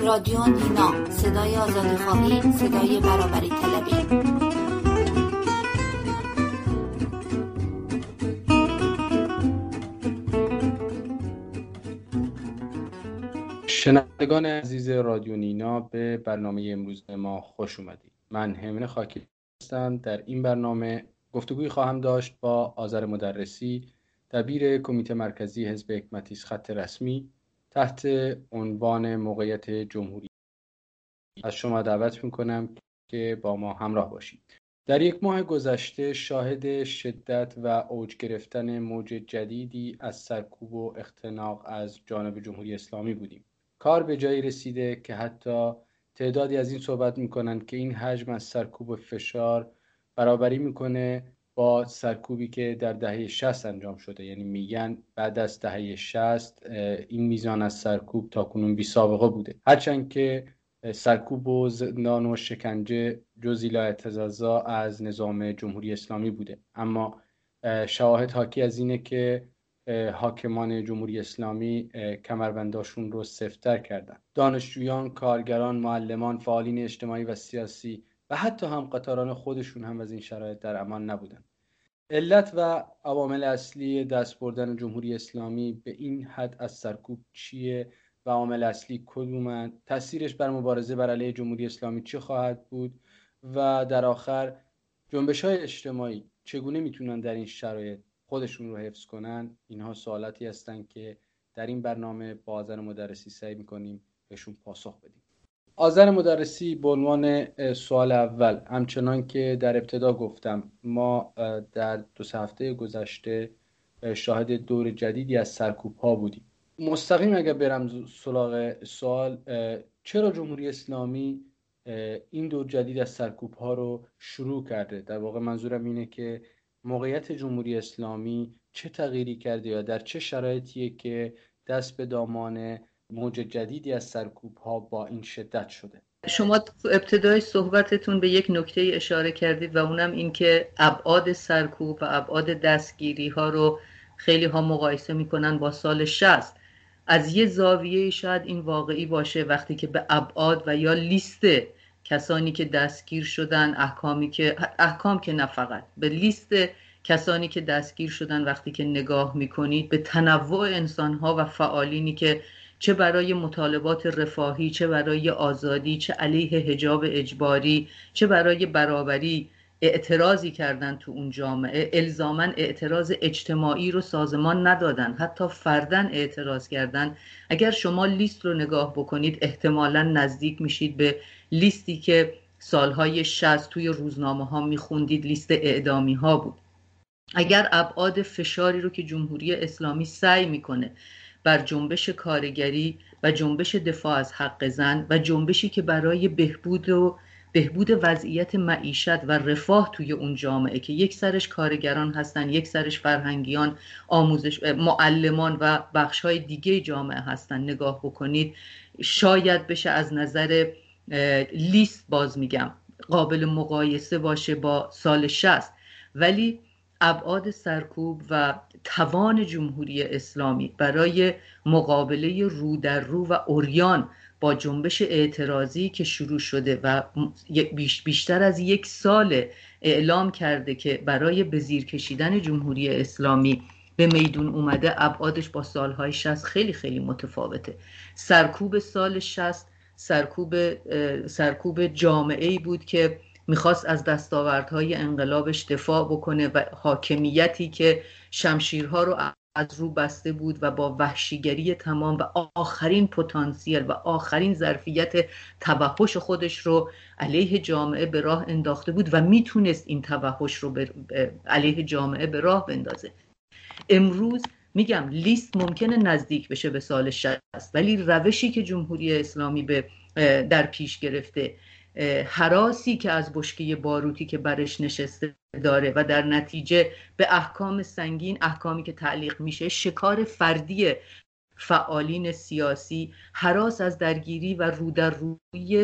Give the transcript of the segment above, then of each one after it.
رادیو نینا، صدای آزادی‌خواهی، صدای برابری طلبی. شنوندگان عزیز رادیو نینا، به برنامه امروز ما خوش اومدید. من همین خاکی هستم. در این برنامه گفتگوی خواهم داشت با آذر مدرسی، دبیر کمیته مرکزی حزب حکمتیست خط رسمی، تحت عنوان موقعیت جمهوری. از شما دعوت میکنم که با ما همراه باشید. در یک ماه گذشته شاهد شدت و اوج گرفتن موج جدیدی از سرکوب و اختناق از جانب جمهوری اسلامی بودیم. کار به جایی رسیده که حتی تعدادی از این صحبت میکنند که این حجم از سرکوب و فشار برابری میکنه با سرکوبی که در دهه 60 انجام شده. یعنی میگن بعد از دهه 60 این میزان از سرکوب تاکنون بی سابقه بوده. هرچند که سرکوب و زندان و شکنجه جزئی لا یتجزا از نظام جمهوری اسلامی بوده، اما شواهد حاکی از اینه که حاکمان جمهوری اسلامی کمربنداشون رو سفت‌تر کردن. دانشجویان، کارگران، معلمان، فعالین اجتماعی و سیاسی و حتی هم قطاران خودشون هم از این شرایط در امان نبودن. علت و عوامل اصلی دست بردن جمهوری اسلامی به این حد از سرکوب چیه و عامل اصلی کدومند؟ تاثیرش بر مبارزه بر علیه جمهوری اسلامی چه خواهد بود؟ و در آخر جنبش‌های اجتماعی چگونه میتونن در این شرایط خودشون رو حفظ کنن؟ اینها سوالاتی هستن که در این برنامه با آذر مدرسی سعی میکنیم بهشون پاسخ بدیم. آذر مدرسی، به عنوان سوال اول، همچنان که در ابتدا گفتم، ما در 2 هفته گذشته شاهد دور جدیدی از سرکوب ها بودیم. مستقیم اگر برم سراغ سوال، چرا جمهوری اسلامی این دور جدید از سرکوب ها رو شروع کرده؟ در واقع منظورم اینه که موقعیت جمهوری اسلامی چه تغییری کرده یا در چه شرایطیه که دست به دامان موج جدیدی از سرکوب ها با این شدت شده؟ شما ابتدای صحبتتون به یک نکته اشاره کردید و اونم این که ابعاد سرکوب و ابعاد دستگیری ها رو خیلی ها مقایسه میکنن با سال 60. از یه زاویه شاید این واقعی باشه وقتی که به ابعاد و یا لیست کسانی که دستگیر شدن، احکام که نه فقط، به لیست کسانی که دستگیر شدن وقتی که نگاه میکنید، به تنوع انسانها و فعالینی که چه برای مطالبات رفاهی، چه برای آزادی، چه علیه حجاب اجباری، چه برای برابری اعتراضی کردن تو اون جامعه، الزاماً اعتراض اجتماعی رو سازمان ندادن، حتی فرداً اعتراض کردن. اگر شما لیست رو نگاه بکنید احتمالاً نزدیک میشید به لیستی که سالهای 60 توی روزنامه ها میخوندید، لیست اعدامی ها بود. اگر ابعاد فشاری رو که جمهوری اسلامی سعی میکنه بر جنبش کارگری و جنبش دفاع از حق زن و جنبشی که برای بهبود وضعیت معیشت و رفاه توی اون جامعه که یک سرش کارگران هستن، یک سرش فرهنگیان، معلمان و بخش‌های دیگه جامعه هستن نگاه بکنید، شاید بشه از نظر لیست، باز میگم، قابل مقایسه باشه با سال 60. ولی ابعاد سرکوب و توان جمهوری اسلامی برای مقابله رو در رو و عریان با جنبش اعتراضی که شروع شده و بیشتر از 1 سال اعلام کرده که برای به زیر کشیدن جمهوری اسلامی به میدون اومده، ابعادش با سالهای 60 خیلی خیلی متفاوته. سرکوب سال 60 سرکوب جامعه‌ای بود که میخواست از دستاوردهای انقلابش دفاع بکنه و حاکمیتی که شمشیرها رو از رو بسته بود و با وحشیگری تمام و آخرین پتانسیل و آخرین ظرفیت توحش خودش رو علیه جامعه به راه انداخته بود و میتونست این توحش رو علیه جامعه به راه بندازه. امروز میگم لیست ممکنه نزدیک بشه به سال 60، ولی روشی که جمهوری اسلامی در پیش گرفته، هراسی که از بشکه باروتی که برش نشسته داره و در نتیجه به احکام سنگین، احکامی که تعلیق میشه، شکار فردی فعالین سیاسی، هراس از درگیری و رو در روی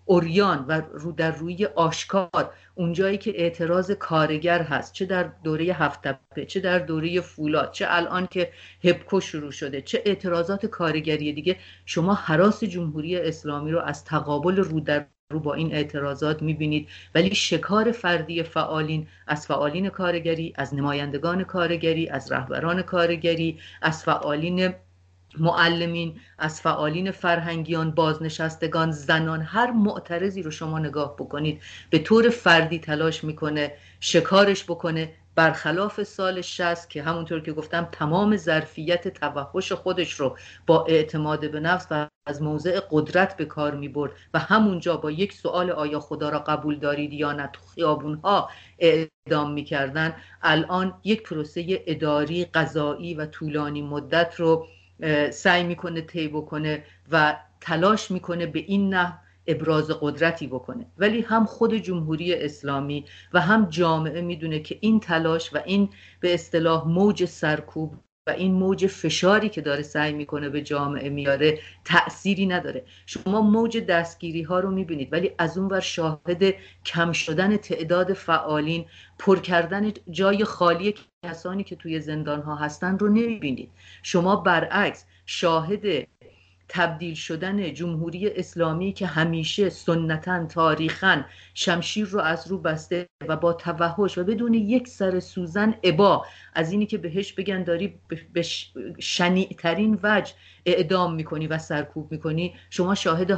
عریان و رو در روی آشکار، اونجایی که اعتراض کارگر هست، چه در دوره هفت تپه، چه در دوره فولاد، چه الان که هپکو شروع شده، چه اعتراضات کارگری دیگه، شما هراس جمهوری اسلامی رو از تقابل رو در رو با این اعتراضات میبینید. ولی شکار فردی فعالین، از فعالین کارگری، از نمایندگان کارگری، از رهبران کارگری، از فعالین معلمین، از فعالین فرهنگیان، بازنشستگان، زنان، هر معترضی رو شما نگاه بکنید به طور فردی تلاش میکنه شکارش بکنه، برخلاف سال 60 که همونطور که گفتم تمام ظرفیت توحش خودش رو با اعتماد به نفس و از موضع قدرت به کار میبرد و همونجا با یک سوال آیا خدا را قبول دارید یا نه تو خیابونها اعدام میکردن. الان یک پروسه اداری، قضایی و طولانی مدت رو سعی میکنه طی بکنه و تلاش میکنه به این نحو ابراز قدرتی بکنه. ولی هم خود جمهوری اسلامی و هم جامعه میدونه که این تلاش و این به اصطلاح موج سرکوب و این موج فشاری که داره سعی میکنه به جامعه میاره تأثیری نداره. شما موج دستگیری ها رو میبینید ولی از اون ور شاهد کم شدن تعداد فعالین، پر کردن جای خالی کسانی که توی زندان ها هستن رو نمیبینید. شما برعکس شاهد تبدیل شدن جمهوری اسلامی که همیشه سنتاً تاریخاً شمشیر رو از رو بسته و با توحش و بدون یک سر سوزن ابا از اینی که بهش بگن داری به شنیع‌ترین وجه اعدام میکنی و سرکوب میکنی، شما شاهد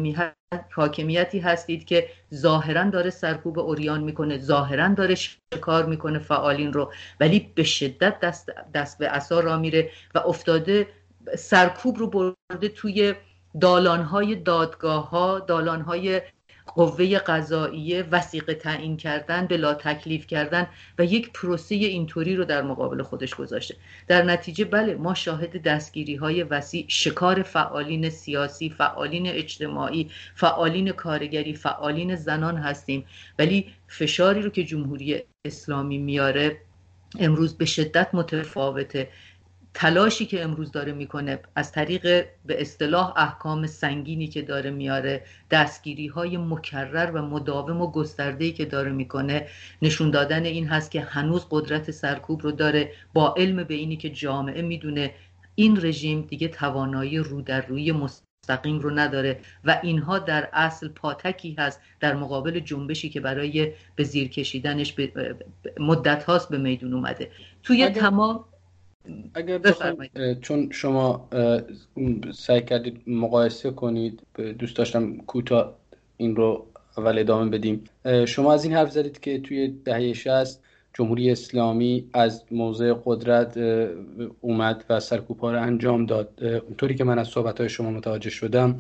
حاکمیتی هستید که ظاهراً داره سرکوب عریان میکنه، ظاهراً داره شکار میکنه فعالین رو، ولی به شدت دست به عصا را میره و افتاده سرکوب رو برده توی دالان‌های دادگاه‌ها، دالان‌های قوه قضاییه، وثیقه تعیین کردن، بلا تکلیف کردن و یک پروسه اینطوری رو در مقابل خودش گذاشته. در نتیجه بله ما شاهد دستگیری‌های وسیع، شکار فعالین سیاسی، فعالین اجتماعی، فعالین کارگری، فعالین زنان هستیم. ولی فشاری رو که جمهوری اسلامی میاره امروز به شدت متفاوته. تلاشی که امروز داره میکنه از طریق به اصطلاح احکام سنگینی که داره میاره، دستگیری های مکرر و مداوم و گسترده‌ای که داره میکنه، نشون دادن این هست که هنوز قدرت سرکوب رو داره، با علم به اینی که جامعه میدونه این رژیم دیگه توانایی رو در روی مستقیم رو نداره و اینها در اصل پاتکی هست در مقابل جنبشی که برای به زیر کشیدنش مدت هاست به میدون اومده. توی تمام اگر چون شما سعی کردید مقایسه کنید، دوست داشتم کوتاه این رو اول ادامه بدیم. شما از این حرف زدید که توی دهه 60 جمهوری اسلامی از موضع قدرت اومد و سرکوب‌ها رو انجام داد. اونطوری که من از صحبت‌های شما متوجه شدم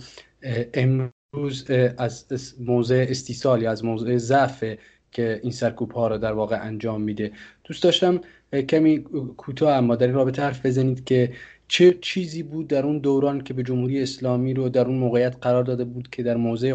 امروز از موضع استیصال یا از موضع ضعف که این سرکوب‌ها رو در واقع انجام میده. دوست داشتم کمی کوتاه اما در این رابطه حرف بزنید که چه چیزی بود در اون دوران که به جمهوری اسلامی رو در اون موقعیت قرار داده بود که در موضع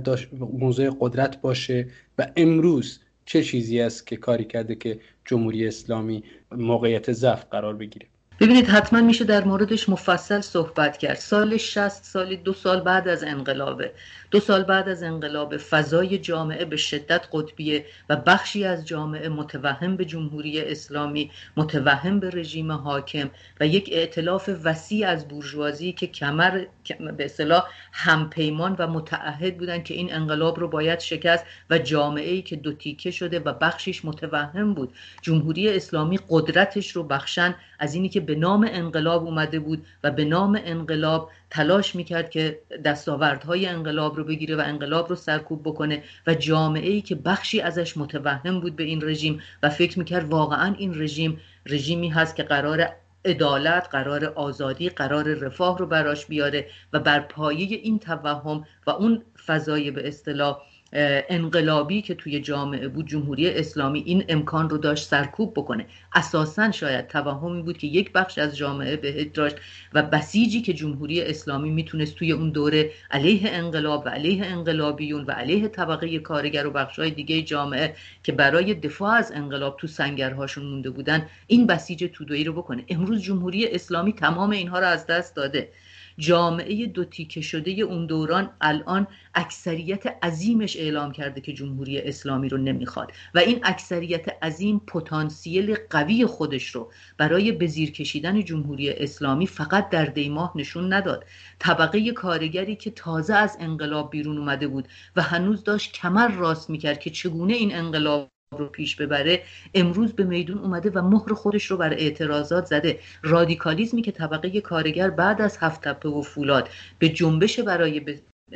قدرت باشه و امروز چه چیزی است که کاری کرده که جمهوری اسلامی موقعیت ضعف قرار بگیره. ببینید حتما میشه در موردش مفصل صحبت کرد. سال 60 سال 2 سال بعد از انقلابه. 2 سال بعد از انقلاب فضای جامعه به شدت قطبیه و بخشی از جامعه متوهم به جمهوری اسلامی، متوهم به رژیم حاکم و یک ائتلاف وسیع از بورژوازی که کمر به اصطلاح همپیمان و متعهد بودن که این انقلاب رو باید شکست و جامعه‌ای که دو تیکه شده و بخشش متوهم بود جمهوری اسلامی قدرتش رو بخشن از اینی که به نام انقلاب اومده بود و به نام انقلاب تلاش میکرد که دستاوردهای انقلاب رو بگیره و انقلاب رو سرکوب بکنه و جامعه‌ای که بخشی ازش متوهم بود به این رژیم و فکر میکرد واقعا این رژیمی هست که قرار عدالت، قرار آزادی، قرار رفاه رو براش بیاره و بر پایه این توهم و اون فضای به اصطلاح انقلابی که توی جامعه بود جمهوری اسلامی این امکان رو داشت سرکوب بکنه. اساساً شاید توهمی بود که یک بخش از جامعه بهش داشت و بسیجی که جمهوری اسلامی میتونست توی اون دوره علیه انقلاب و علیه انقلابیون و علیه طبقه کارگر و بخشای دیگه جامعه که برای دفاع از انقلاب تو سنگرهاشون مونده بودن این بسیج توده‌ای رو بکنه. امروز جمهوری اسلامی تمام اینها رو از دست داده. جامعه دو تیکه شده اون دوران الان اکثریت عظیمش اعلام کرده که جمهوری اسلامی رو نمیخواد و این اکثریت عظیم پتانسیل قوی خودش رو برای به زیر کشیدن جمهوری اسلامی فقط در دیماه نشون نداد. طبقه کارگری که تازه از انقلاب بیرون اومده بود و هنوز داشت کمر راست میکرد که چگونه این انقلاب رو پیش ببره، امروز به میدون اومده و مهر خودش رو بر اعتراضات زده. رادیکالیسمی که طبقه کارگر بعد از 7 تپه و فولاد به جنبش برای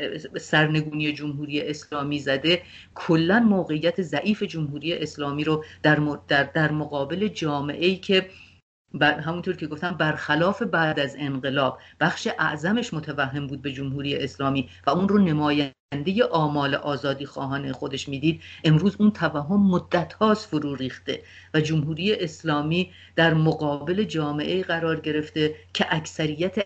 سرنگونی جمهوری اسلامی زده، کلا موقعیت ضعیف جمهوری اسلامی رو در مقابل جامعه‌ای که همونطور که گفتم برخلاف بعد از انقلاب بخش اعظمش متوهم بود به جمهوری اسلامی و اون رو نماینده آمال آزادی خواهان خودش میدید، امروز اون توهم مدت هاست فرو ریخته و جمهوری اسلامی در مقابل جامعه قرار گرفته که اکثریت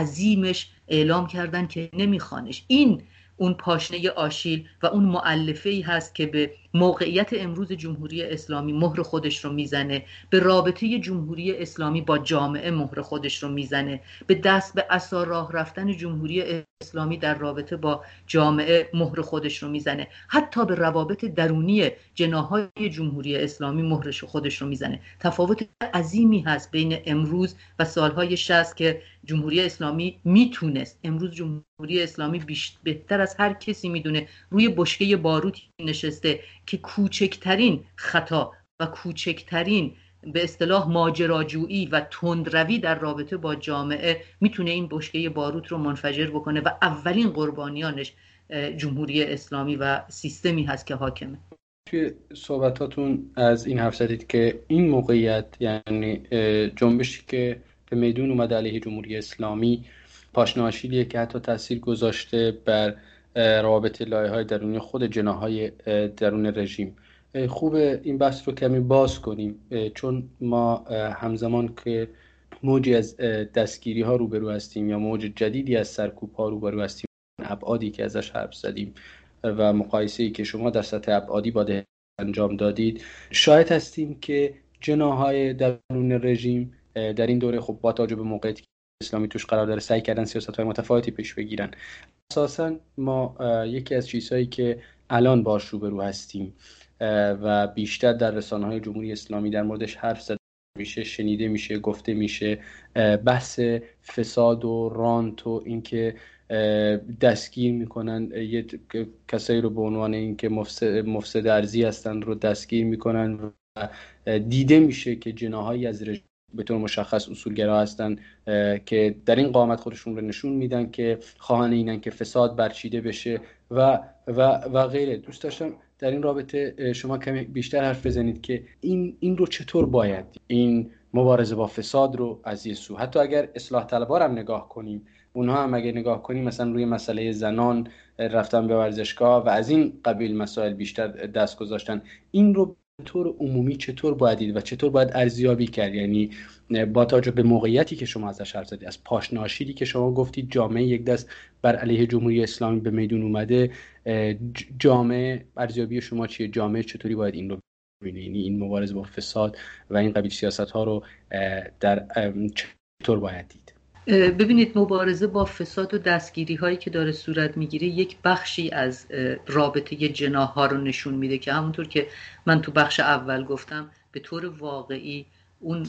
عظیمش اعلام کردن که نمیخوانش. این اون پاشنه آشیل و اون مؤلفه‌ای هست که به موقعیت امروز جمهوری اسلامی مهر خودش رو میزنه، به رابطه جمهوری اسلامی با جامعه مهر خودش رو میزنه، به دست به عصا راه رفتن جمهوری اسلامی در رابطه با جامعه مهر خودش رو میزنه، حتی به روابط درونی جناح‌های جمهوری اسلامی مهر خودش رو میزنه. تفاوت عظیمی هست بین امروز و سالهای 60 که جمهوری اسلامی میتونست. امروز جمهوری اسلامی بهتر از هر کسی میدونه روی بشکه باروتی نشسته که کوچکترین خطا و کوچکترین به اصطلاح ماجراجویی و تندروی در رابطه با جامعه میتونه این بشکه باروت رو منفجر بکنه و اولین قربانیانش جمهوری اسلامی و سیستمی هست که حاکمه. توی صحبتاتون از این حرف زدید که این موقعیت، یعنی جنبشی که به میدون اومده علیه جمهوری اسلامی، پاشنه آشیلیه که حتی تاثیر گذاشته بر روابط لایه‌های درونی خود جناح‌های درون رژیم. خوب این بحث رو کمی باز کنیم، چون ما همزمان که موجی از دستگیری ها روبرو هستیم یا موج جدیدی از سرکوب ها روبرو هستیم، ابعادی که ازش حرف زدیم و مقایسه‌ای که شما در سطح ابعادی باید انجام دادید، شاهد هستیم که جناح‌های درون رژیم در این دوره خب با توجه به موقعیتی که اسلامی توش قرار داره سعی کردن سیاست‌های متفاوتی پیش بگیرن. اساساً ما یکی از چیزهایی که الان باهاش روبرو هستیم و بیشتر در رسانه‌های جمهوری اسلامی در موردش حرف زده میشه، شنیده میشه، گفته میشه، بحث فساد و رانت و اینکه دستگیر میکنن یه کسایی رو به عنوان اینکه مفسد ارضی هستن رو دستگیر میکنن و دیده میشه که جناحایی از رژیم به طور مشخص اصولگرا هستن که در این قامت خودشون رو نشون میدن که خواهان اینن که فساد برچیده بشه و غیره. دوست داشتم در این رابطه شما کمی بیشتر حرف بزنید که این رو چطور باید این مبارزه با فساد رو از یه سو، حتی اگر اصلاح طلبها هم نگاه کنیم، اونها هم اگر نگاه کنیم مثلا روی مسئله زنان رفتن به ورزشگاه و از این قبیل مسائل بیشتر دست گذاشتن، این رو به طور عمومی چطور باید دید و چطور باید ارزیابی کرد؟ یعنی با توجه به موقعیتی که شما ازش حرف زدید، از پاشنه آشیلی که شما گفتید جامعه یک دست بر علیه جمهوری اسلامی به میدون اومده، جامعه ارزیابی شما چیه؟ جامعه چطوری باید این رو ببینه؟ یعنی این مبارزه با فساد و این قبیل سیاست‌ها رو در چطور باید دید؟ ببینید، مبارزه با فساد و دستگیری هایی که داره صورت میگیره یک بخشی از رابطه جناح ها رو نشون میده که همونطور که من تو بخش اول گفتم به طور واقعی اون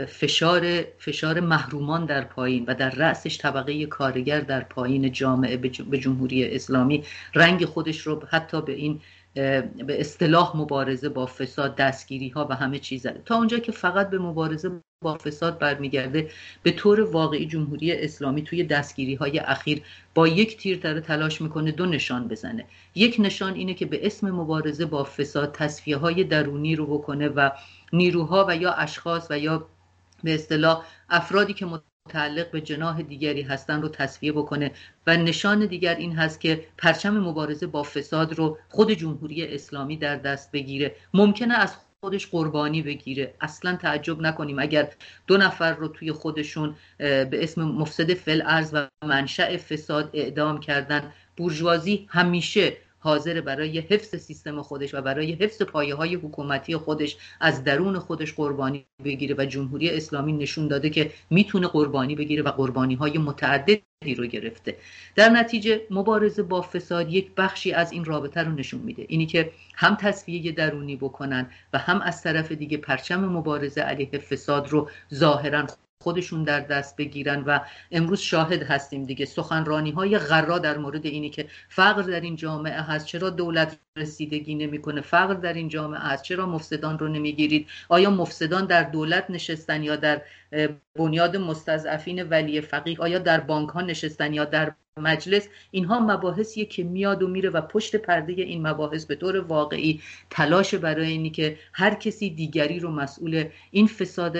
فشار محرومان در پایین و در رأسش طبقه کارگر در پایین جامعه به جمهوری اسلامی رنگ خودش رو حتی به این به اصطلاح مبارزه با فساد، دستگیری ها و همه چیز زده. تا اونجا که فقط به مبارزه با فساد برمیگرده، به طور واقعی جمهوری اسلامی توی دستگیری های اخیر با یک تیر داره تلاش میکنه دو نشان بزنه. یک نشان اینه که به اسم مبارزه با فساد تصفیه های درونی رو بکنه و نیروها و یا اشخاص و یا به اصطلاح افرادی که متعلق به جناح دیگری هستن رو تصفیه بکنه و نشان دیگر این هست که پرچم مبارزه با فساد رو خود جمهوری اسلامی در دست بگیره. ممکنه از خودش قربانی بگیره. اصلا تعجب نکنیم اگر 2 نفر رو توی خودشون به اسم مفسد فی الارض و منشأ فساد اعدام کردن. بورژوازی همیشه حاضر برای حفظ سیستم خودش و برای حفظ پایه‌های حکومتی خودش از درون خودش قربانی بگیره و جمهوری اسلامی نشون داده که میتونه قربانی بگیره و قربانی‌های متعددی رو گرفته. در نتیجه مبارزه با فساد یک بخشی از این رابطه رو نشون میده، اینی که هم تصفیه درونی بکنن و هم از طرف دیگه پرچم مبارزه علیه فساد رو ظاهراً خودشون در دست بگیرن. و امروز شاهد هستیم دیگه، سخنرانی‌های غرا در مورد اینی که فقر در این جامعه هست، چرا دولت رسیدگی نمی‌کنه، فقر در این جامعه هست، چرا مفسدان رو نمیگیرید، آیا مفسدان در دولت نشستن یا در بنیاد مستضعفین ولی فقیه، آیا در بانک‌ها نشستن یا در مجلس؟ اینها مباحثیه که میاد و میره و پشت پرده این مباحث به طور واقعی تلاش برای اینی که هر کسی دیگری رو مسئول این فساد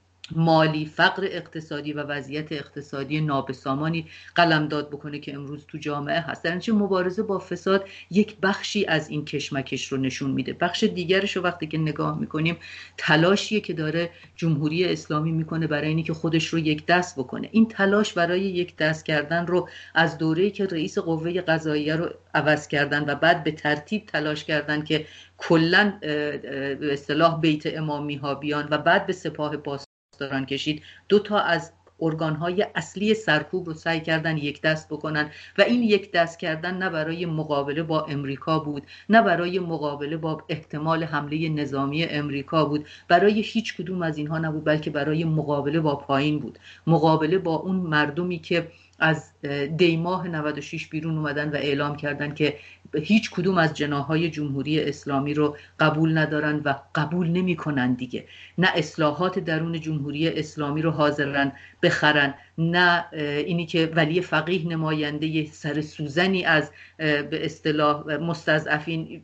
مالی، فقر اقتصادی و وضعیت اقتصادی نابسامانی قلمداد بکنه که امروز تو جامعه هست. در نتیجه مبارزه با فساد یک بخشی از این کشمکش رو نشون میده. بخش دیگرش رو وقتی که نگاه میکنیم تلاشیه که داره جمهوری اسلامی میکنه برای اینی که خودش رو یک دست بکنه. این تلاش برای یک دست کردن رو از دوره‌ای که رئیس قوه قضاییه رو عوض کردن و بعد به ترتیب تلاش کردن که کلاً به اصطلاح بیت امامی ها بیان و بعد به سپاه پاسداران کشید، دو تا از ارگان‌های اصلی سرکوب رو سعی کردن یک دست بکنن و این یک دست کردن نه برای مقابله با امریکا بود، نه برای مقابله با احتمال حمله نظامی امریکا بود، برای هیچ کدوم از اینها نبود، بلکه برای مقابله با پایین بود، مقابله با اون مردمی که از دیماه 96 بیرون اومدن و اعلام کردن که هیچ کدوم از جناحهای جمهوری اسلامی رو قبول ندارن و قبول نمی کنن دیگه. نه اصلاحات درون جمهوری اسلامی رو حاضرن بخرن، نه اینی که ولی فقیه نماینده سر سوزنی از به اصطلاح مستضعفین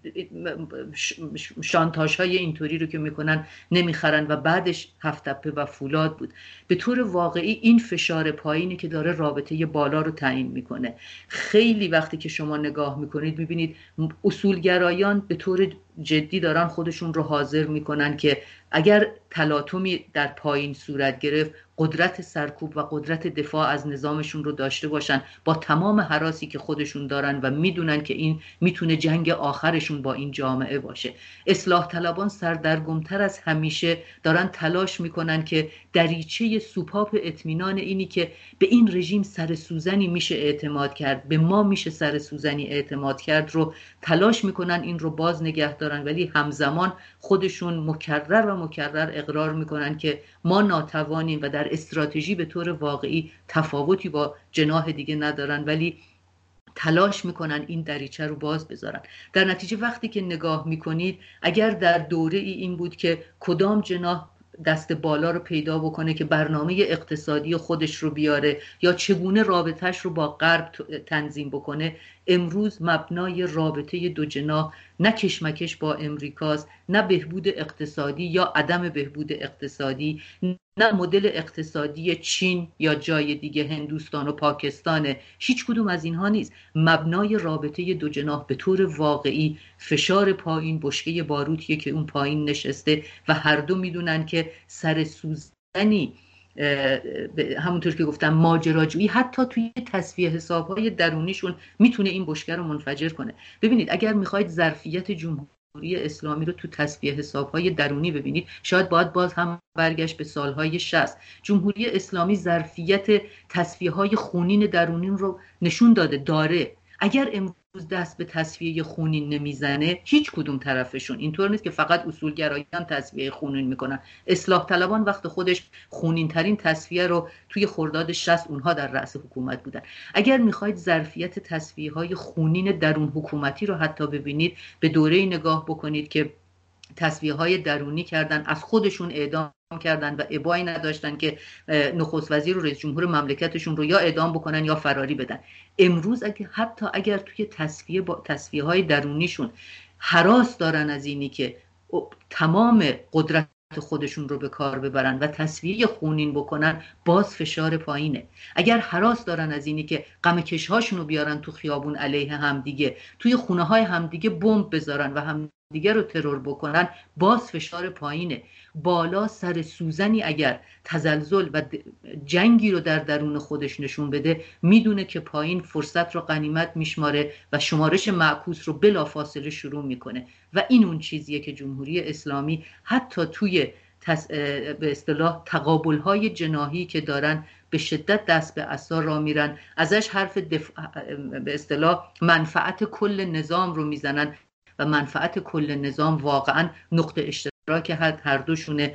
شانتاژ های اینطوری رو که میکنن نمیخرن و بعدش هفت‌تپه و فولاد بود. به طور واقعی این فشار پایینی که داره رابطه بالا رو تعیین میکنه. خیلی وقتی که شما نگاه میکنید میبینید اصولگرایان به طور جدی دارن خودشون رو حاضر میکنن که اگر تلاطمی در پایین صورت گرفت قدرت سرکوب و قدرت دفاع از نظامشون رو داشته باشن با تمام هراسی که خودشون دارن و میدونن که این میتونه جنگ آخرشون با این جامعه باشه. اصلاح طلبان سردرگمتر از همیشه دارن تلاش میکنن که دریچه سوپاپ اطمینان اینی که به این رژیم سر سوزنی میشه اعتماد کرد، به ما میشه سر سوزنی اعتماد کرد رو تلاش میکنن این رو باز نگه دارن، ولی همزمان خودشون مکرر اقرار میکنن که ما ناتوانیم و در استراتژی به طور واقعی تفاوتی با جناح دیگه ندارن، ولی تلاش میکنن این دریچه رو باز بذارن. در نتیجه وقتی که نگاه میکنید اگر در دوره این بود که کدام جناح دست بالا رو پیدا بکنه که برنامه اقتصادی خودش رو بیاره یا چگونه رابطهش رو با غرب تنظیم بکنه، امروز مبنای رابطه دو جناح نه کشمکش با امریکاست، نه بهبود اقتصادی یا عدم بهبود اقتصادی، نه مدل اقتصادی چین یا جای دیگه هندوستان و پاکستان، هیچ کدوم از اینها نیست. مبنای رابطه دو جناح به طور واقعی فشار پایین، بشکه باروتیه که اون پایین نشسته و هر دو میدونن که سر سوزنی همونطور که گفتم ماجراجویی حتی توی تصفیه حسابهای درونیشون میتونه این بشکه رو منفجر کنه. ببینید اگر میخواید ظرفیت جمهوری اسلامی رو تو تصفیه حسابهای درونی ببینید شاید باز هم برگشت به سالهای 60. جمهوری اسلامی ظرفیت تصفیه های خونین درونین رو نشون داره. اگر امروز دست به تصفیه خونین نمیزنه هیچ کدوم طرفشون، اینطور نیست که فقط اصولگرایان تصفیه خونین میکنن، اصلاح طلبان وقت خودش خونین ترین تصفیه رو توی خرداد 60 اونها در رأس حکومت بودن. اگر میخواید ظرفیت تصفیه های خونین درون حکومتی رو حتی ببینید به دوره نگاه بکنید که تصفیه های درونی کردن، از خودشون اعدام کردن و ابایی نداشتن که نخست وزیر و رئیس جمهور مملکتشون رو یا اعدام بکنن یا فراری بدن. امروز حتی اگر توی تصفیه های درونیشون هراس دارن از اینی که تمام قدرت خودشون رو به کار ببرن و تصفیه خونین بکنن، باز فشار پایینه. اگر هراس دارن از اینی که غم کشهاشون رو بیارن تو خیابون علیه همدیگه، توی خونه های همدیگه بمب بذارن و هم همدیگه رو ترور بکنن، باز فشار پایینه. بالا سر سوزنی اگر تزلزل و جنگی رو در درون خودش نشون بده، میدونه که پایین فرصت رو غنیمت میشماره و شمارش معکوس رو بلافاصله شروع میکنه. و این اون چیزیه که جمهوری اسلامی حتی توی به اصطلاح تقابل‌های جناحی که دارن به شدت دست به عصا را میرن، ازش حرف به اصطلاح منفعت کل نظام رو میزنن و منفعت کل نظام واقعا نقطه اشتراک هر دوشونه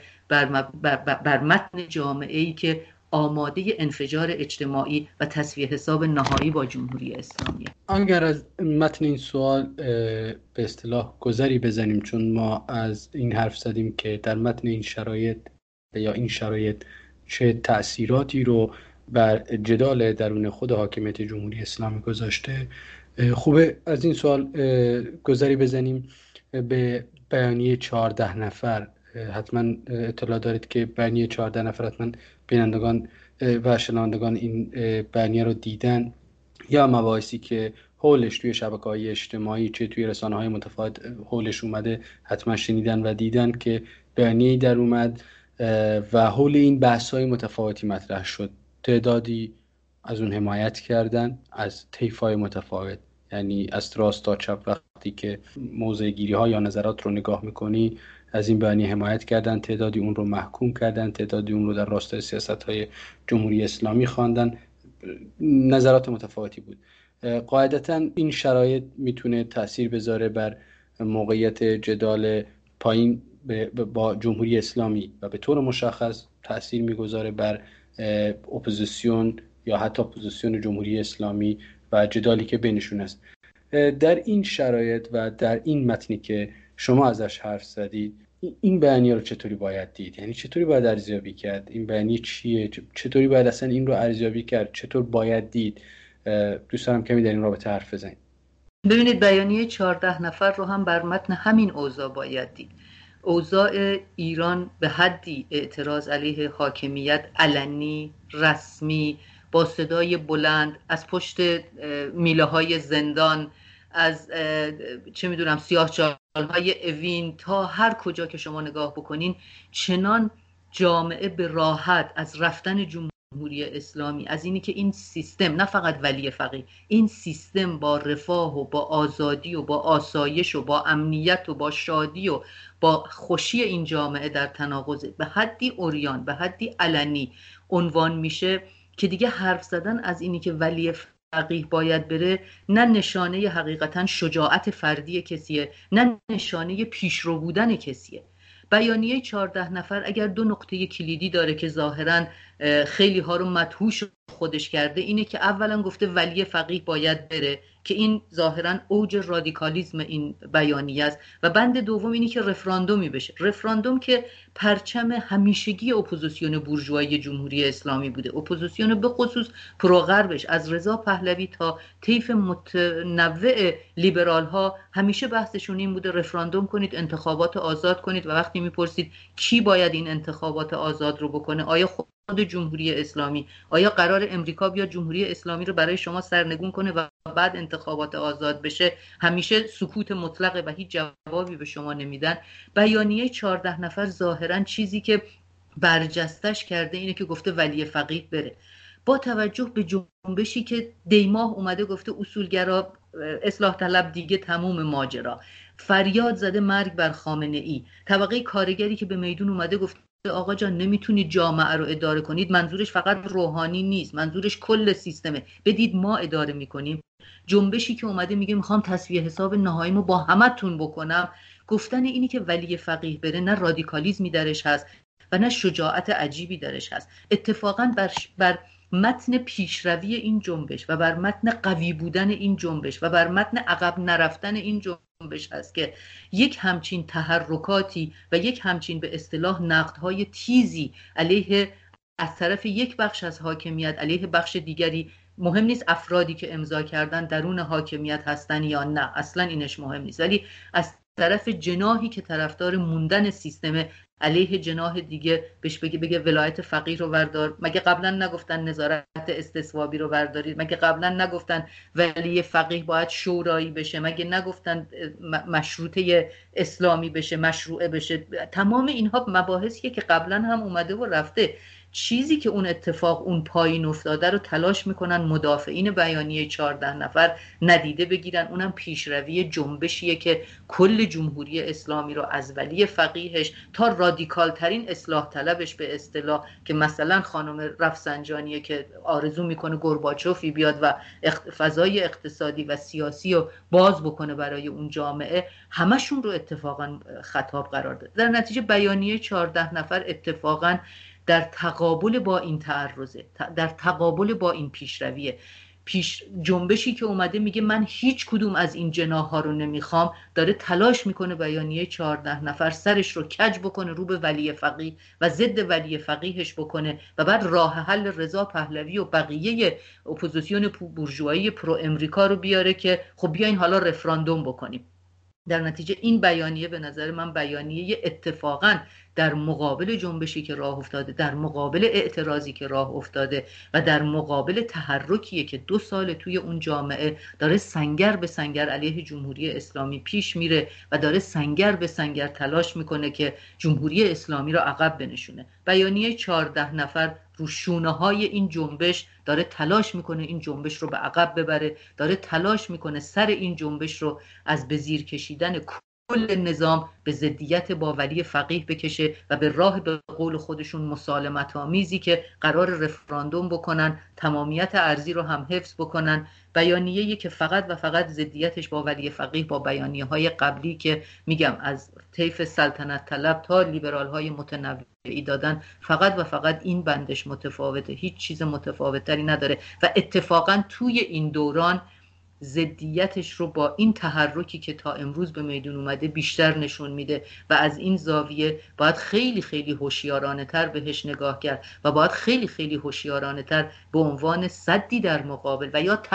بر متن جامعه‌ای که آماده انفجار اجتماعی و تصفیه حساب نهایی با جمهوری اسلامی. اگر از متن این سوال به اصطلاح گذری بزنیم، چون ما از این حرف زدیم که در متن این شرایط یا این شرایط چه تأثیراتی رو بر جدال درون خود حاکمیت جمهوری اسلامی گذاشته، خوبه از این سوال گذری بزنیم به بیانیه 14 نفر. حتما اطلاع دارید که بیانیه 14 نفر حتما بینندگان و شنوندگان این بیانیه رو دیدن، یا مباحثی که حولش توی شبکه‌های اجتماعی چه توی رسانه‌های متفاوت حولش اومده حتما شنیدن و دیدن که بیانیه‌ای در اومد و حول این بحث‌های متفاوتی مطرح شد. تعدادی از اون حمایت کردن از طیف‌های متفاوت، یعنی از راست تا چپ. وقتی که موضع گیری‌ها یا نظرات رو نگاه می‌کنی از این بیانیه حمایت کردن، تعدادی اون رو محکوم کردن، تعدادی اون رو در راستای سیاست‌های جمهوری اسلامی خواندن. نظرات متفاوتی بود. قاعدتاً این شرایط میتونه تأثیر بذاره بر موقعیت جدال پایین با جمهوری اسلامی و به طور مشخص تأثیر میگذاره بر اپوزیسیون یا حتی اپوزیسیون جمهوری اسلامی و جدالی که بینشون است. در این شرایط و در این متنی که شما ازش حرف زدید، این بیانیه رو چطوری باید دید؟ یعنی چطوری باید ارزیابی کرد؟ این بیانیه چیه؟ چطوری باید اصلا این رو ارزیابی کرد؟ چطور باید دید؟ دوست دارم کمی در این رابطه حرف بزنید. ببینید، بیانیه 14 نفر رو هم بر متن همین اوضاع باید دید. اوضاع ایران به حدی اعتراض علیه حاکمیت علنی، رسمی، با صدای بلند از پشت میله های زندان، از چه میدونم سیاه‌چال‌های اوین تا هر کجا که شما نگاه بکنین، چنان جامعه به راحت از رفتن جمهوری اسلامی، از اینی که این سیستم، نه فقط ولی فقیه، این سیستم با رفاه و با آزادی و با آسایش و با امنیت و با شادی و با خوشی این جامعه در تناقض، به حدی عریان، به حدی علنی عنوان میشه که دیگه حرف زدن از اینی که ولی فقیه باید بره نه نشانه حقیقتا شجاعت فردی کسیه، نه نشانه پیشرو بودن کسیه. بیانیه 14 نفر اگر دو نقطه کلیدی داره که ظاهرا خیلی ها رو مدهوش خودش کرده، اینه که اولا گفته ولی فقیه باید بره که این ظاهرا اوج رادیکالیسم این بیانیه است، و بند دوم اینی که رفراندومی بشه. رفراندوم که پرچم همیشگی اپوزیسیون بورژوایی جمهوری اسلامی بوده، اپوزیسیون به خصوص پروغربش از رضا پهلوی تا طیف متنوع لیبرال ها همیشه بحثشون این بوده رفراندوم کنید، انتخابات آزاد کنید. و وقتی میپرسید کی باید این انتخابات آزاد رو بکنه، آیا خود جمهوری اسلامی، آیا قرار امریکا بیا جمهوری اسلامی رو برای شما سرنگون کنه و بعد انتخابات آزاد بشه، همیشه سکوت مطلقه و هیچ جوابی به شما نمیدن. بیانیه 14 نفر ظاهرا چیزی که برجستش کرده اینه که گفته ولی فقیه بره، با توجه به جنبشی که دیماه اومده گفته اصولگرا، اصلاح طلب، دیگه تموم ماجرا، فریاد زده مرگ بر خامنه ای. طبقه کارگری که به میدون اومده گفته آقا جان نمیتونید جامعه رو اداره کنید، منظورش فقط روحانی نیست، منظورش کل سیستمه، بدید ما اداره میکنیم. جنبشی که اومده میگه میخوام تصفیه حساب نهاییمو با همتون بکنم، گفتن اینی که ولی فقیه بره نه رادیکالیسمی درش هست و نه شجاعت عجیبی درش هست. اتفاقا بر متن پیشروی این جنبش و بر متن قوی بودن این جنبش و بر متن عقب نرفتن این جنبش هست که یک همچین تحرکاتی و یک همچین به اصطلاح نقدهای تیزی علیه از طرف یک بخش از حاکمیت علیه بخش دیگری، مهم نیست افرادی که امضا کردن درون حاکمیت هستن یا نه، اصلا اینش مهم نیست، ولی از طرف جناحی که طرفدار موندن سیستم علیه جناح دیگه بهش بگه ولایت فقیه رو بردار. مگه قبلا نگفتن نظارت استصوابی رو بردارید؟ مگه قبلا نگفتن ولی فقیه باید شورایی بشه؟ مگه نگفتن مشروطه اسلامی بشه، مشروعه بشه؟ تمام اینها مباحثیه که قبلا هم اومده و رفته. چیزی که اون اتفاق اون پایین افتاده رو تلاش میکنن مدافعین بیانیه 14 نفر ندیده بگیرن. اونم پیشروی جنبشیه که کل جمهوری اسلامی رو از ولی فقیهش تا رادیکال ترین اصلاح طلبش به اصطلاح که مثلا خانم رفسنجانیه که آرزو میکنه گورباچوفی بیاد و فضای اقتصادی و سیاسی رو باز بکنه برای اون جامعه، همشون رو اتفاقا خطاب قرار داد. در نتیجه بیانیه 14 نفر اتفاقا در تقابل با این تعرضه، در تقابل با این پیشرویه. جنبشی که اومده میگه من هیچ کدوم از این جناح ها رو نمیخوام، داره تلاش میکنه بیانیه 14 نفر سرش رو کج بکنه رو به ولی فقیه و ضد ولی فقیهش بکنه و بعد راه حل رضا پهلوی و بقیه اپوزیسیون بورژوایی پرو امریکا رو بیاره که خب بیاین حالا رفراندوم بکنیم. در نتیجه این بیانیه به نظر من بیانیه اتفاقاً در مقابل جنبشی که راه افتاده، در مقابل اعتراضی که راه افتاده و در مقابل تحرکیه که 2 سال توی اون جامعه داره سنگر به سنگر علیه جمهوری اسلامی پیش میره و داره سنگر به سنگر تلاش میکنه که جمهوری اسلامی رو عقب بنشونه. بیانیه 14 نفر رو شونه های این جنبش داره تلاش میکنه این جنبش رو به عقب ببره، داره تلاش میکنه سر این جنبش رو از به زیر کشیدن کل نظام به ضدیت با ولی فقیه بکشه و به راه به قول خودشون مسالمت آمیزی که قرار رفراندوم بکنن، تمامیت ارضی رو هم حفظ بکنن. بیانیه‌ای که فقط و فقط ضدیتش با ولی فقیه با بیانیه‌های قبلی که میگم از طیف سلطنت طلب تا لیبرال های متنوعی دادن، فقط و فقط این بندش متفاوته، هیچ چیز متفاوتری نداره و اتفاقا توی این دوران ضدیتش رو با این تحرکی که تا امروز به میدون اومده بیشتر نشون میده و از این زاویه باید خیلی خیلی هوشیارانه تر بهش نگاه کرد و باید خیلی خیلی هوشیارانه تر به عنوان سدی در مقابل و یا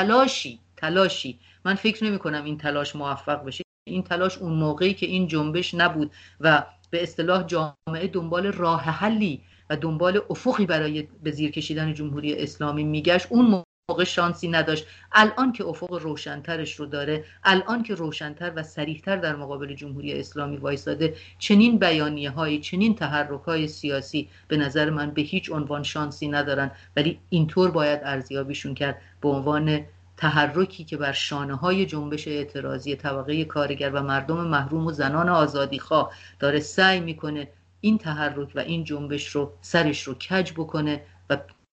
تلاشی. من فکر نمی کنم این تلاش موفق بشه. این تلاش اون موقعی که این جنبش نبود و به اصطلاح جامعه دنبال راه حلی و دنبال افقی برای به زیر کشیدن جمهوری اسلامی میگشت، اون موقع شانسی نداشت. الان که افق روشنترش رو داره، الان که روشنتر و صریحتر در مقابل جمهوری اسلامی وایساده، چنین بیانیه‌هایی، چنین تحرک‌های سیاسی به نظر من به هیچ عنوان شانسی ندارن، ولی اینطور باید ارزیابیشون کرد به عنوان تحرکی که بر شانه‌های جنبش اعتراضی طبقه کارگر و مردم محروم و زنان آزادیخواه داره سعی میکنه این تحرک و این جنبش رو سرش رو کج بکنه و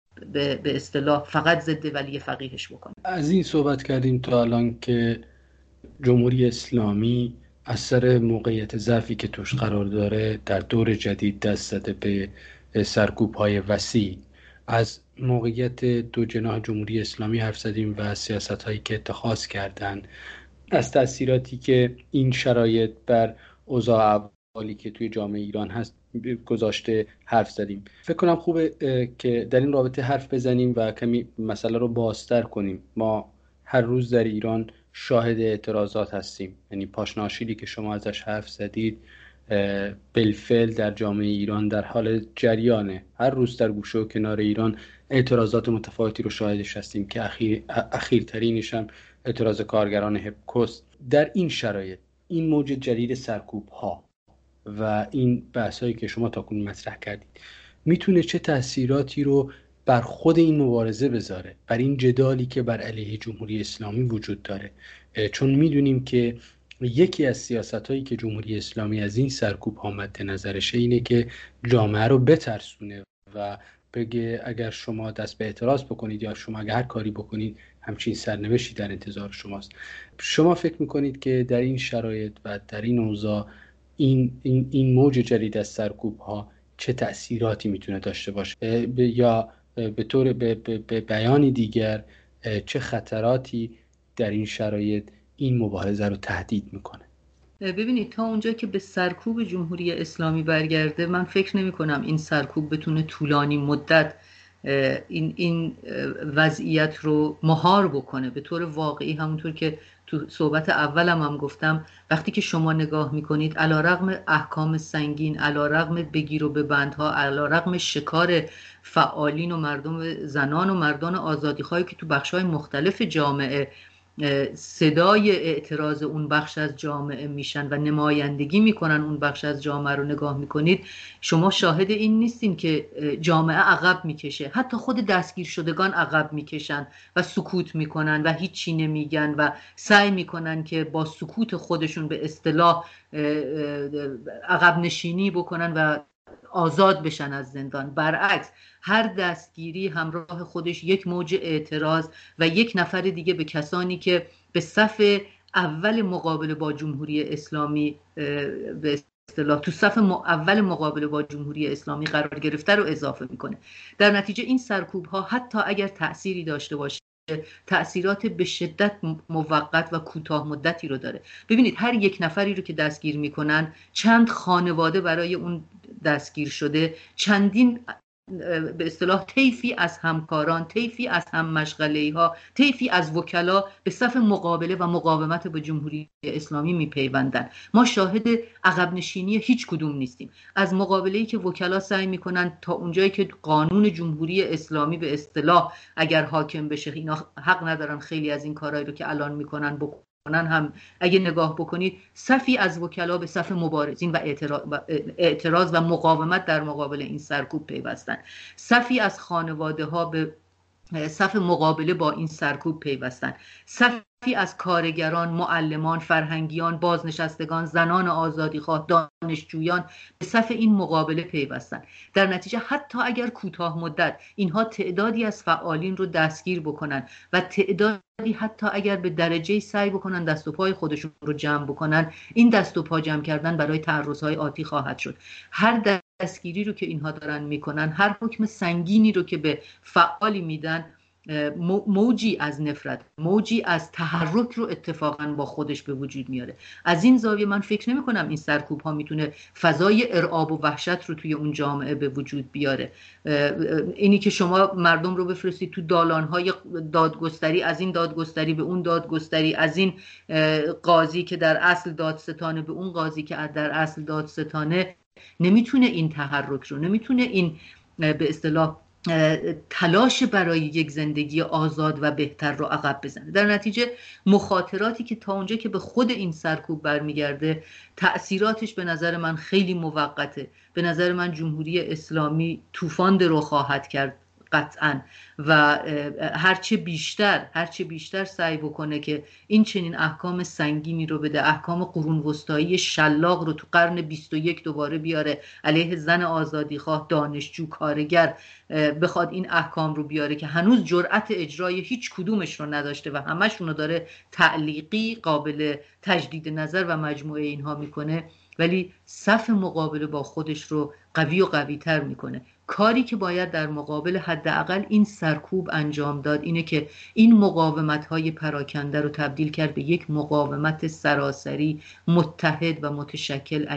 به اصطلاح فقط ضد ولی فقیهش بکنه. از این صحبت کردیم تا الان که جمهوری اسلامی از سر موقعیت ضعفی که توش قرار داره در دور جدید دست زده به سرکوب‌های وسیع. از موقعیت دو جناح جمهوری اسلامی حرف زدیم و سیاست‌هایی که اتخاذ کردن، از تأثیراتی که این شرایط بر اوضاع احوالی که توی جامعه ایران هست گذاشته حرف زدیم. فکر کنم خوبه که در این رابطه حرف بزنیم و کمی مسئله رو بازتر کنیم. ما هر روز در ایران شاهد اعتراضات هستیم، یعنی پاشناشیلی که شما ازش حرف زدید بالفعل در جامعه ایران در حال جریانه. هر روز در گوشه و کنار ایران اعتراضات متفاوتی رو شاهدش هستیم که اخیرترینش هم اعتراض کارگران هپکوست. در این شرایط این موج جدید سرکوب ها و این بحثایی که شما تاکنون مطرح کردید میتونه چه تأثیراتی رو بر خود این مبارزه بذاره، بر این جدالی که بر علیه جمهوری اسلامی وجود داره؟ چون میدونیم که یکی از سیاستایی که جمهوری اسلامی از این سرکوب ها مد نظرشه اینه که جامعه رو بترسونه و بگه اگر شما دست به اعتراض بکنید یا شما اگر هر کاری بکنید همچین سرنوشتی در انتظار شماست. شما فکر میکنید که در این شرایط و در این اوضاع این موج جدید از سرکوب ها چه تأثیراتی میتونه داشته باشه یا به طور به بیان دیگر چه خطراتی در این شرایط این مبارزه رو تهدید میکنه؟ ببینید تا اونجا که به سرکوب جمهوری اسلامی برگرده، من فکر نمی کنم این سرکوب بتونه طولانی مدت این وضعیت رو مهار بکنه به طور واقعی. همونطور که تو صحبت اولم هم گفتم وقتی که شما نگاه میکنید علیرغم احکام سنگین، علیرغم بگیر و ببندها، علیرغم شکار فعالین و مردم زنان و مردان آزادیخواهی که تو بخش‌های مختلف جامعه صدای اعتراض اون بخش از جامعه میشن و نمایندگی میکنن اون بخش از جامعه رو نگاه میکنید، شما شاهد این نیستین که جامعه عقب میکشه. حتی خود دستگیر شدگان عقب میکشن و سکوت میکنن و هیچی نمیگن و سعی میکنن که با سکوت خودشون به اصطلاح عقب نشینی بکنن و آزاد بشن از زندان. برعکس هر دستگیری همراه خودش یک موج اعتراض و یک نفر دیگه به کسانی که به صف اول مقابله با جمهوری اسلامی به اصطلاح تو صف اول مقابله با جمهوری اسلامی قرار گرفته رو اضافه میکنه. در نتیجه این سرکوب ها حتی اگر تأثیری داشته باشه تأثیرات به شدت موقت و کوتاه مدتی رو داره. ببینید هر یک نفری رو که دستگیر میکنن چند خانواده برای اون دستگیر شده، چندین به اصطلاح طیفی از همکاران، طیفی از هم مشغله‌ای ها، طیفی از وکلا به صف مقابله و مقاومت با جمهوری اسلامی میپیوندن. ما شاهد عقب نشینی هیچ کدوم نیستیم. از مقابله‌ای که وکلا سعی میکنن تا اونجایی که قانون جمهوری اسلامی به اصطلاح اگر حاکم بشه، اینا حق ندارن خیلی از این کارهایی رو که الان میکنن هم اگه نگاه بکنید صفی از وکلا به صف مبارزین و اعتراض و مقاومت در مقابل این سرکوب پیوستن، صفی از خانواده ها به صف مقابله با این سرکوب پیوستن، صفی از کارگران، معلمان، فرهنگیان، بازنشستگان، زنان آزادیخواه، دانشجویان به صف این مقابله پیوستن. در نتیجه حتی اگر کوتاه مدت اینها تعدادی از فعالین رو دستگیر بکنن و تعدادی حتی اگر به درجه سعی بکنن دست و پای خودشون رو جمع بکنن، این دست و پا جمع کردن برای تعرضهای آتی خواهد شد. هر دستگیری رو که اینها دارن میکنن، هر حکم سنگینی رو که به فعالی میدن، موجی از نفرت، موجی از تحرک رو اتفاقا با خودش به وجود میاره. از این زاویه من فکر نمی کنم این سرکوب ها میتونه فضای ارعاب و وحشت رو توی اون جامعه به وجود بیاره. اینی که شما مردم رو بفرستید تو دالان‌های دادگستری، از این دادگستری به اون دادگستری، از این قاضی که در اصل دادستانه به اون قاضی که در اصل دادستانه، نمیتونه این تحرک رو، نمیتونه این به اصطلاح تلاش برای یک زندگی آزاد و بهتر رو عقب بزنه. در نتیجه مخاطراتی که تا اونجا که به خود این سرکوب برمیگرده، تأثیراتش به نظر من خیلی موقته. به نظر من جمهوری اسلامی طوفان درو خواهد کرد قطعا و هرچه بیشتر سعی بکنه که این چنین احکام سنگینی رو بده، احکام قرون وسطایی شلاق رو تو قرن 21 دوباره بیاره علیه زن آزادیخواه، دانشجو، کارگر، بخواد این احکام رو بیاره که هنوز جرأت اجرای هیچ کدومش رو نداشته و همشون رو داره تعلیقی قابل تجدید نظر و مجموعه اینها میکنه، ولی صف مقابله با خودش رو قوی و قوی تر میکنه. کاری که باید در مقابل حداقل این سرکوب انجام داد اینه که این مقاومت‌های پراکنده رو تبدیل کرد به یک مقاومت سراسری متحد و متشکل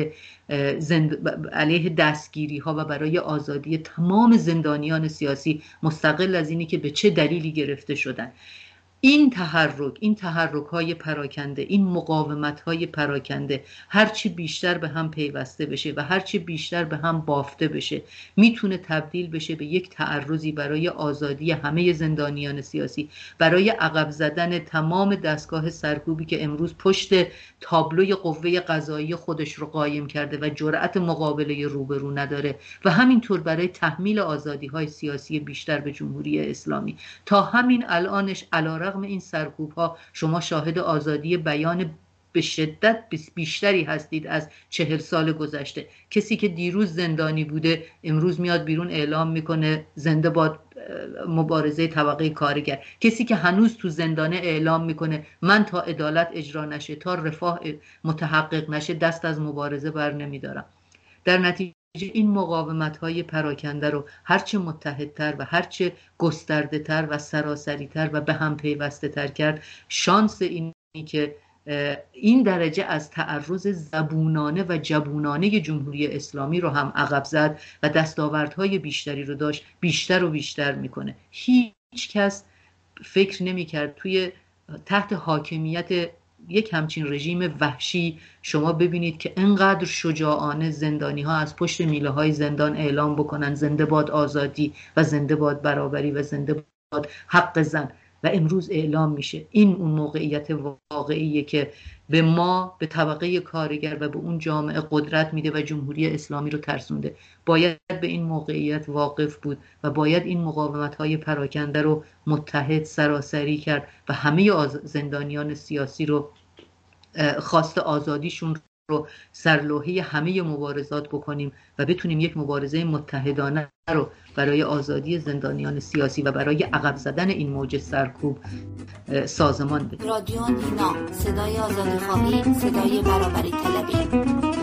علیه دستگیری‌ها و برای آزادی تمام زندانیان سیاسی، مستقل از اینی که به چه دلیلی گرفته شدن. این تحرک‌های پراکنده، این مقاومت‌های پراکنده هرچی بیشتر به هم پیوسته بشه و هرچی بیشتر به هم بافته بشه، میتونه تبدیل بشه به یک تعرضی برای آزادی همه زندانیان سیاسی، برای عقب زدن تمام دستگاه سرکوبی که امروز پشت تابلوی قوه قضایی خودش رو قایم کرده و جرأت مقابله روبرو نداره، و همینطور برای تحمیل آزادی‌های سیاسی بیشتر به جمهوری اسلامی. تا همین الانش رغم این سرکوب ها شما شاهد آزادی بیان به شدت بیشتری هستید از 40 سال گذشته. کسی که دیروز زندانی بوده امروز میاد بیرون اعلام میکنه زنده باد مبارزه طبقه کارگر. کسی که هنوز تو زندانه اعلام میکنه من تا عدالت اجرا نشه، تا رفاه متحقق نشه دست از مبارزه بر نمیدارم. در نتیجه این مقاومت‌های پراکنده رو هرچه متحدتر و هرچه گسترده‌تر و سراسری‌تر و به هم پیوسته‌تر کرد، شانس اینی که این درجه از تعرض زبونانه و جبونانه جمهوری اسلامی رو هم عقب زد و دستاوردهای بیشتری رو داشت، بیشتر و بیشتر میکنه. هیچ کس فکر نمی‌کرد توی تحت حاکمیت یک همچین رژیم وحشی شما ببینید که انقدر شجاعانه زندانی ها از پشت میله های زندان اعلام بکنن زنده باد آزادی و زنده باد برابری و زنده باد حق زن، و امروز اعلام میشه. این اون موقعیت واقعیه که به ما، به طبقه کارگر و به اون جامعه قدرت میده و جمهوری اسلامی رو ترسونده. باید به این موقعیت واقف بود و باید این مقاومت‌های پراکنده رو متحد سراسری کرد و همه زندانیان سیاسی رو خواست آزادیشون رو سرلوحه همه مبارزات بکنیم و بتونیم یک مبارزه متحدانه رو برای آزادی زندانیان سیاسی و برای عقب زدن این موج سرکوب سازمان بدیم. رادیو نینا، صدای آزادی‌خواهی، صدای برابری طلبی.